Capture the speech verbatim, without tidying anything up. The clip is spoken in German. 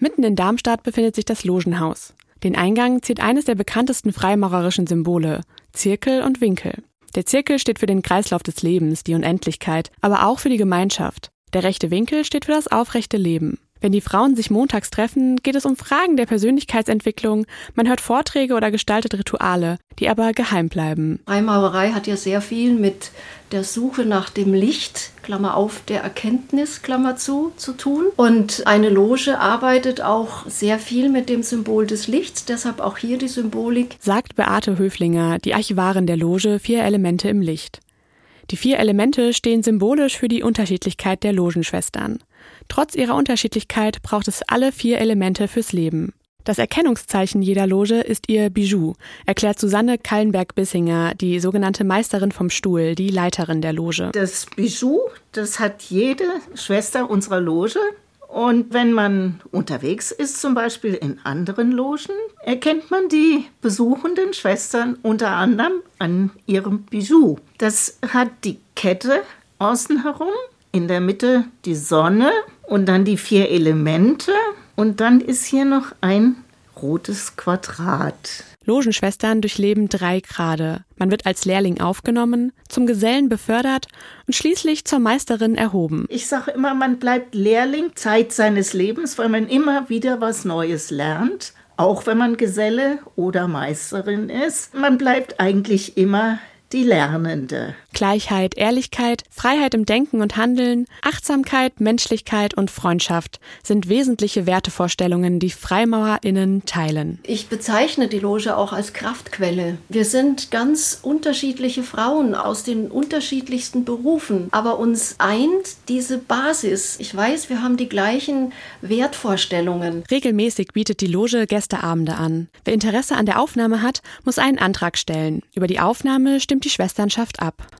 Mitten in Darmstadt befindet sich das Logenhaus. Den Eingang ziert eines der bekanntesten freimaurerischen Symbole, Zirkel und Winkel. Der Zirkel steht für den Kreislauf des Lebens, die Unendlichkeit, aber auch für die Gemeinschaft. Der rechte Winkel steht für das aufrechte Leben. Wenn die Frauen sich montags treffen, geht es um Fragen der Persönlichkeitsentwicklung, man hört Vorträge oder gestaltet Rituale, die aber geheim bleiben. Freimaurerei hat ja sehr viel mit der Suche nach dem Licht, Klammer auf, der Erkenntnis, Klammer zu, zu tun. Und eine Loge arbeitet auch sehr viel mit dem Symbol des Lichts, deshalb auch hier die Symbolik. Sagt Beate Höflinger, die Archivarin der Loge Vier Elemente im Licht. Die vier Elemente stehen symbolisch für die Unterschiedlichkeit der Logenschwestern. Trotz ihrer Unterschiedlichkeit braucht es alle vier Elemente fürs Leben. Das Erkennungszeichen jeder Loge ist ihr Bijou, erklärt Susanne Kallenberg-Bissinger, die sogenannte Meisterin vom Stuhl, die Leiterin der Loge. Das Bijou, das hat jede Schwester unserer Loge. Und wenn man unterwegs ist, zum Beispiel in anderen Logen, erkennt man die besuchenden Schwestern unter anderem an ihrem Bijou. Das hat die Kette außen herum, in der Mitte die Sonne und dann die vier Elemente. Und dann ist hier noch ein rotes Quadrat. Logenschwestern durchleben drei Grade. Man wird als Lehrling aufgenommen, zum Gesellen befördert und schließlich zur Meisterin erhoben. Ich sage immer, man bleibt Lehrling Zeit seines Lebens, weil man immer wieder was Neues lernt. Auch wenn man Geselle oder Meisterin ist. Man bleibt eigentlich immer die Lernende. Gleichheit, Ehrlichkeit, Freiheit im Denken und Handeln, Achtsamkeit, Menschlichkeit und Freundschaft sind wesentliche Wertevorstellungen, die FreimaurerInnen teilen. Ich bezeichne die Loge auch als Kraftquelle. Wir sind ganz unterschiedliche Frauen aus den unterschiedlichsten Berufen, aber uns eint diese Basis. Ich weiß, wir haben die gleichen Wertvorstellungen. Regelmäßig bietet die Loge Gästeabende an. Wer Interesse an der Aufnahme hat, muss einen Antrag stellen. Über die Aufnahme stimmt die Schwesternschaft ab.